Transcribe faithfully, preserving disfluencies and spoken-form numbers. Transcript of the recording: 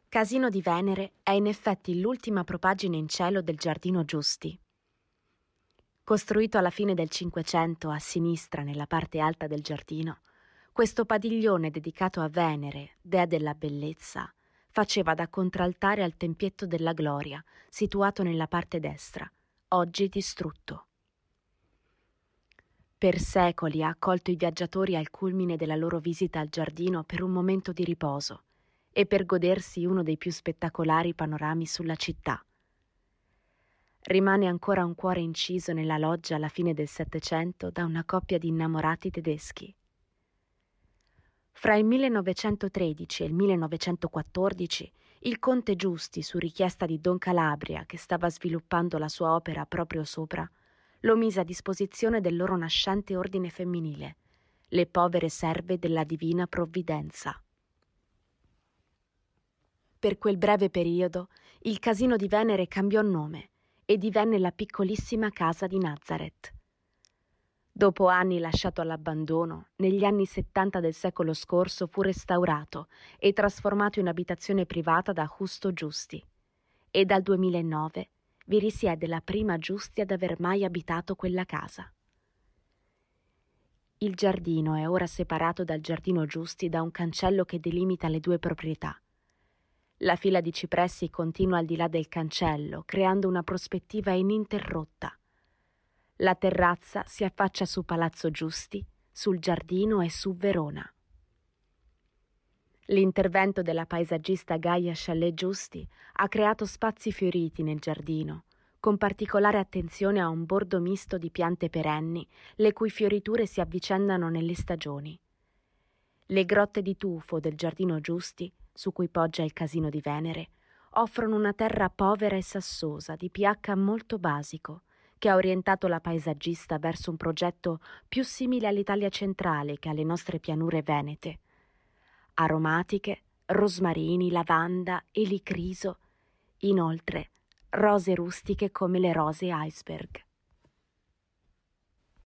Casino di Venere è in effetti l'ultima propaggine in cielo del Giardino Giusti. Costruito alla fine del Cinquecento a sinistra nella parte alta del giardino, questo padiglione dedicato a Venere, dea della bellezza, faceva da contraltare al Tempietto della Gloria, situato nella parte destra, oggi distrutto. Per secoli ha accolto i viaggiatori al culmine della loro visita al giardino per un momento di riposo e per godersi uno dei più spettacolari panorami sulla città. Rimane ancora un cuore inciso nella loggia alla fine del Settecento da una coppia di innamorati tedeschi. Fra il millenovecentotredici e il millenovecentoquattordici, il conte Giusti, su richiesta di Don Calabria, che stava sviluppando la sua opera proprio sopra, lo mise a disposizione del loro nascente ordine femminile, le povere serve della Divina Provvidenza. Per quel breve periodo, il Casino di Venere cambiò nome e divenne la piccolissima casa di Nazareth. Dopo anni lasciato all'abbandono, negli anni settanta del secolo scorso fu restaurato e trasformato in abitazione privata da Justo Giusti, e dal duemilanove vi risiede la prima Giusti ad aver mai abitato quella casa. Il giardino è ora separato dal Giardino Giusti da un cancello che delimita le due proprietà. La fila di cipressi continua al di là del cancello, creando una prospettiva ininterrotta. La terrazza si affaccia su Palazzo Giusti, sul giardino e su Verona. L'intervento della paesaggista Gaia Chalet Giusti ha creato spazi fioriti nel giardino, con particolare attenzione a un bordo misto di piante perenni, le cui fioriture si avvicendano nelle stagioni. Le grotte di tufo del Giardino Giusti, su cui poggia il Casino di Venere, offrono una terra povera e sassosa, di pH molto basico, che ha orientato la paesaggista verso un progetto più simile all'Italia centrale che alle nostre pianure venete. Aromatiche, rosmarini, lavanda, elicriso, inoltre rose rustiche come le rose iceberg.